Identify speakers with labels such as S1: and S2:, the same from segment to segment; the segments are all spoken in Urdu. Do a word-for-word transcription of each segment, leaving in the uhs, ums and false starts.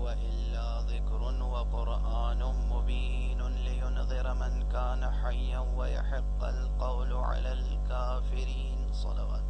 S1: هو إلا ذكر وقرآن مبين لينذر من كان حيا ويحق القول على الكافرين صلوات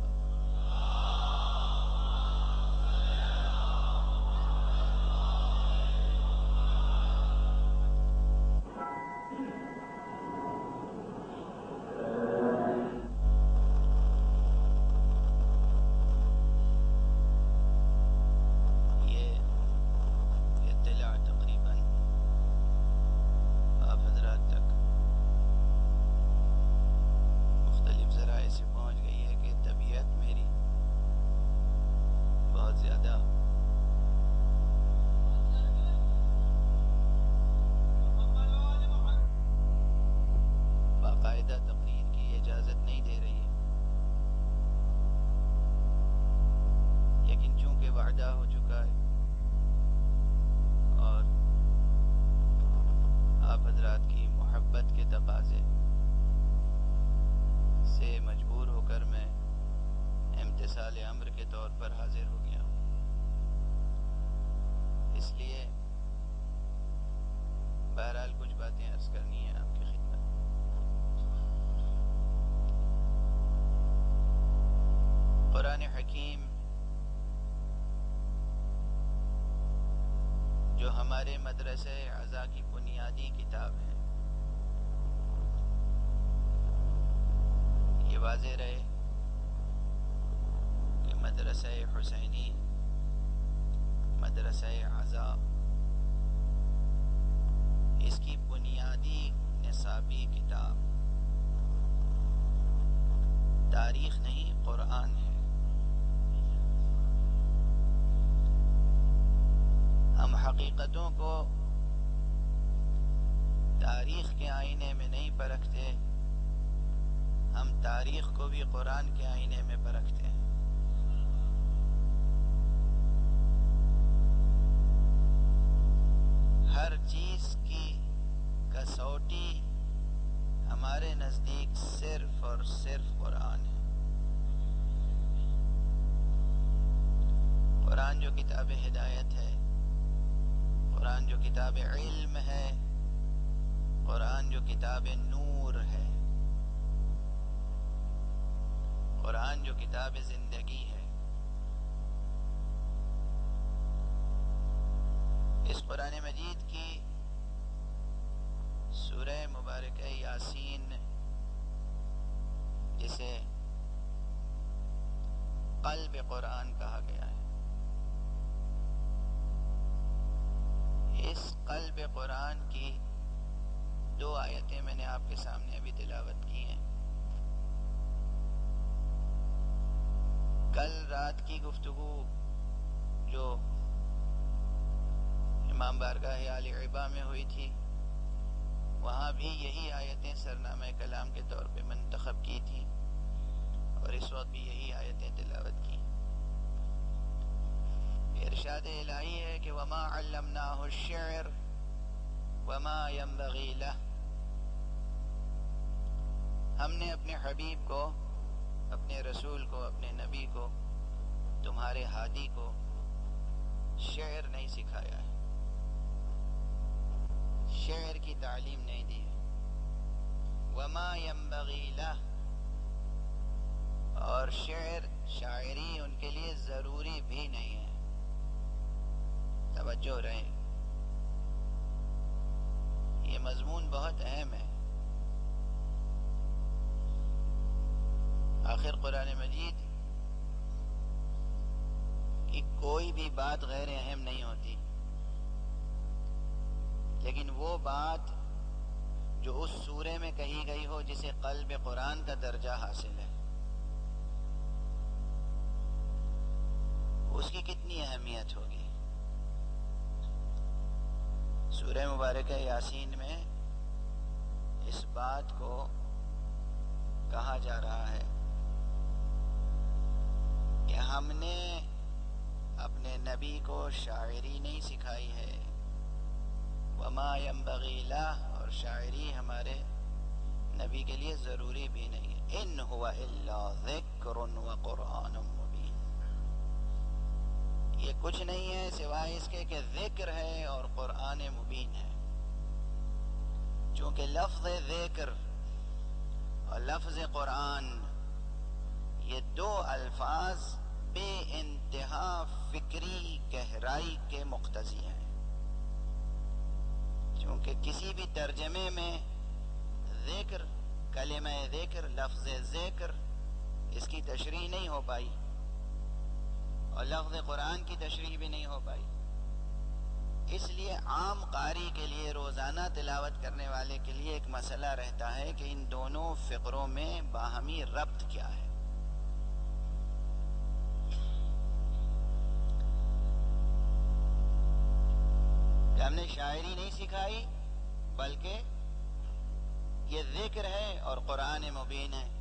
S1: مدرسہ اعزا کی بنیادی کتاب ہے، یہ واضح رہے کہ مدرسہ حسینی مدرسہ اعزا اس کی بنیادی نصابی کتاب تاریخ نہیں قرآن ہے۔ ہم حقیقتوں کو تاریخ کے آئینے میں نہیں پرکھتے، ہم تاریخ کو بھی قرآن کے آئینے میں پرکھتے ہیں۔ ہر چیز کی کسوٹی ہمارے نزدیک صرف اور صرف قرآن ہے۔ قرآن جو کتاب ہدایت ہے، قرآن جو کتاب علم ہے، قرآن جو کتاب نور ہے، قرآن جو کتاب زندگی ہے، اس قرآن مجید کی سورہ مبارکہ یاسین جسے قلب قرآن کہا گیا ہے، اس قلب قرآن کی دو آیتیں میں نے آپ کے سامنے ابھی تلاوت کی ہیں۔ کل رات کی گفتگو جو امام بارگاہ آل عبا میں ہوئی تھی، وہاں بھی یہی آیتیں سرنامہ کلام کے طور پہ منتخب کی تھیں، اور اس وقت بھی یہی آیتیں تلاوت کی۔ ارشاد الہی ہے کہ وما علمناہ الشعر وما ينبغي له، ہم نے اپنے حبیب کو، اپنے رسول کو، اپنے نبی کو، تمہارے ہادی کو شعر نہیں سکھایا ہے، شعر کی تعلیم نہیں دی ہے۔ وما ينبغي له، اور شعر شاعری ان کے لیے ضروری بھی نہیں ہے۔ توجہ رہے، یہ مضمون بہت اہم ہے۔ آخر قرآن مجید کی کوئی بھی بات غیر اہم نہیں ہوتی، لیکن وہ بات جو اس سورے میں کہی گئی ہو جسے قلب قرآن کا درجہ حاصل ہے، اس کی کتنی اہمیت ہوگی۔ سورہ مبارکہ یاسین میں اس بات کو کہا جا رہا ہے کہ ہم نے اپنے نبی کو شاعری نہیں سکھائی ہے، وما ينبغي له، اور شاعری ہمارے نبی کے لیے ضروری بھی نہیں ہے۔ ان هو الا ذکر وقرآن مبین، یہ کچھ نہیں ہے سوائے اس کے کہ ذکر ہے اور قرآن مبین ہے. چونکہ لفظ ذکر اور لفظ قرآن یہ دو الفاظ بے انتہا فکری گہرائی کے مقتضی ہیں. چونکہ کسی بھی ترجمے میں ذکر، کلمہ ذکر، لفظ ذکر، اس کی تشریح نہیں ہو پائی اور لفظ قرآن کی تشریح بھی نہیں ہو پائی. اس لیے عام قاری کے لیے، روزانہ تلاوت کرنے والے کے لیے ایک مسئلہ رہتا ہے کہ ان دونوں فقروں میں باہمی ربط کیا ہے. کہ ہم نے شاعری نہیں سکھائی بلکہ یہ ذکر ہے اور قرآن مبین ہے.